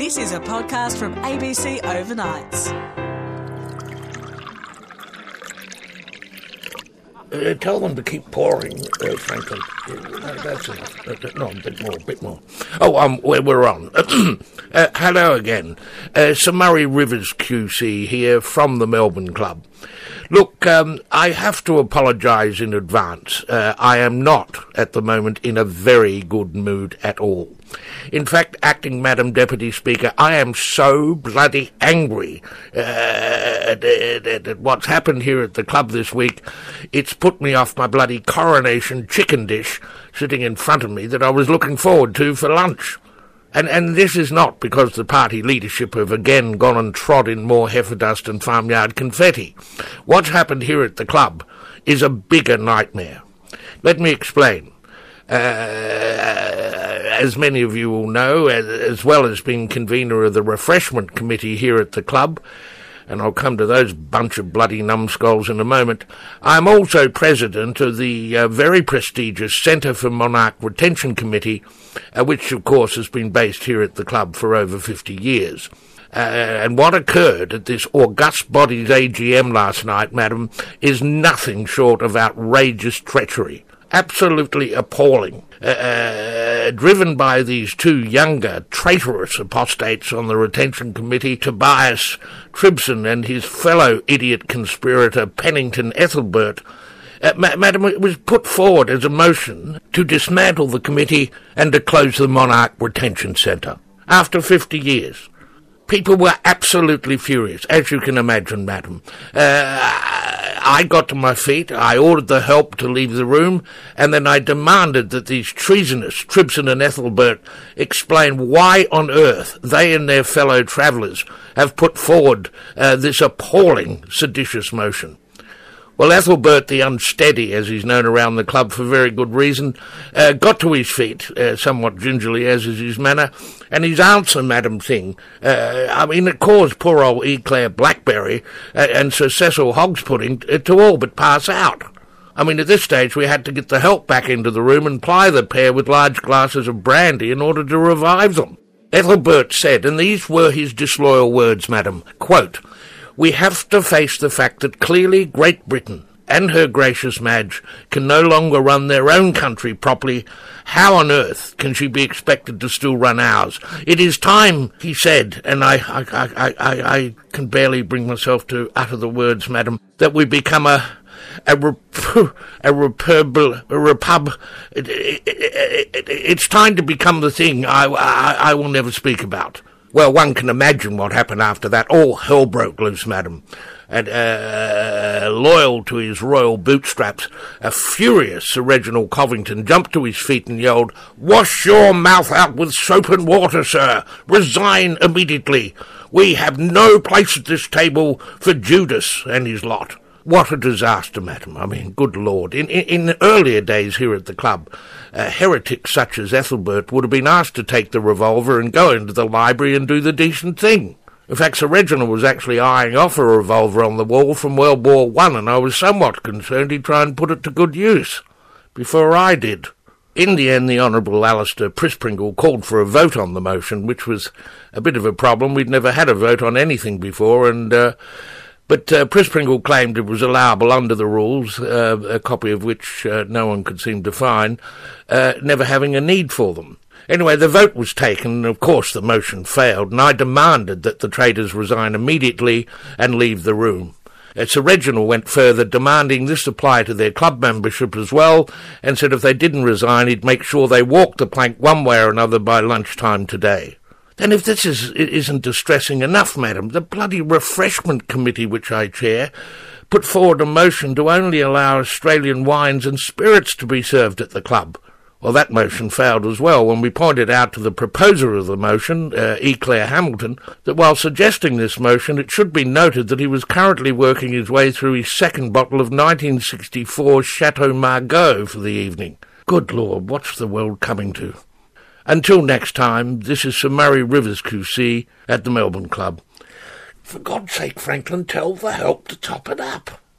This is a podcast from ABC Overnights. Tell them to keep pouring, Franklin. That's enough. No, a bit more. Oh, we're on. Hello again. Sir Murray Rivers QC here from the Melbourne Club. Look, I have to apologise in advance. I am not, at the moment, in a very good mood at all. In fact, Acting Madam Deputy Speaker, I am so bloody angry at what's happened here at the club this week. It's put me off my bloody coronation chicken dish sitting in front of me that I was looking forward to for lunch. And this is not because the party leadership have again gone and trod in more heifer dust and farmyard confetti. What's happened here at the club is a bigger nightmare. Let me explain. As many of you will know, as well as being convener of the refreshment committee here at the club, and I'll come to those bunch of bloody numbskulls in a moment, I'm also president of the very prestigious Centre for Monarch Retention Committee, which of course has been based here at the club for over 50 years. And what occurred at this august body's AGM last night, madam, is nothing short of outrageous treachery. Absolutely appalling. Driven by these two younger, traitorous apostates on the retention committee, Tobias Tribson and his fellow idiot conspirator Pennington Ethelbert, madam, it was put forward as a motion to dismantle the committee and to close the Monarch Retention Centre. After 50 years. People were absolutely furious, as you can imagine, madam. I got to my feet, I ordered the help to leave the room, and then I demanded that these treasonous Tribson and Ethelbert explain why on earth they and their fellow travellers have put forward this appalling seditious motion. Well, Ethelbert the Unsteady, as he's known around the club for very good reason, got to his feet, somewhat gingerly as is his manner, and his answer, Madam Thing, it caused poor old E. Claire Blackberry and Sir Cecil Hogspudding to all but pass out. At this stage we had to get the help back into the room and ply the pair with large glasses of brandy in order to revive them. Ethelbert said, and these were his disloyal words, madam, quote, "We have to face the fact that clearly Great Britain and her gracious Madge can no longer run their own country properly. How on earth can she be expected to still run ours? It is time," he said, and I can barely bring myself to utter the words, madam, "that we become a repub. It's time to become the thing I will never speak about." Well, one can imagine what happened after that. All hell broke loose, madam. And, loyal to his royal bootstraps, a furious Sir Reginald Covington jumped to his feet and yelled, "Wash your mouth out with soap and water, sir! Resign immediately! We have no place at this table for Judas and his lot." What a disaster, madam. Good Lord. In earlier days here at the club, heretics such as Ethelbert would have been asked to take the revolver and go into the library and do the decent thing. In fact, Sir Reginald was actually eyeing off a revolver on the wall from World War I, and I was somewhat concerned he'd try and put it to good use before I did. In the end, the Honourable Alistair Prispringle called for a vote on the motion, which was a bit of a problem. We'd never had a vote on anything before, But Prispringle claimed it was allowable under the rules, a copy of which no one could seem to find, never having a need for them. Anyway, the vote was taken, and of course the motion failed, and I demanded that the traitors resign immediately and leave the room. Sir Reginald went further, demanding this apply to their club membership as well, and said if they didn't resign, he'd make sure they walked the plank one way or another by lunchtime today. Then if this isn't distressing enough, madam, the bloody refreshment committee which I chair put forward a motion to only allow Australian wines and spirits to be served at the club. Well, that motion failed as well when we pointed out to the proposer of the motion, E. Claire Hamilton, that while suggesting this motion, it should be noted that he was currently working his way through his second bottle of 1964 Chateau Margaux for the evening. Good Lord, what's the world coming to? Until next time, this is Sir Murray Rivers QC at the Melbourne Club. For God's sake, Franklin, tell the help to top it up.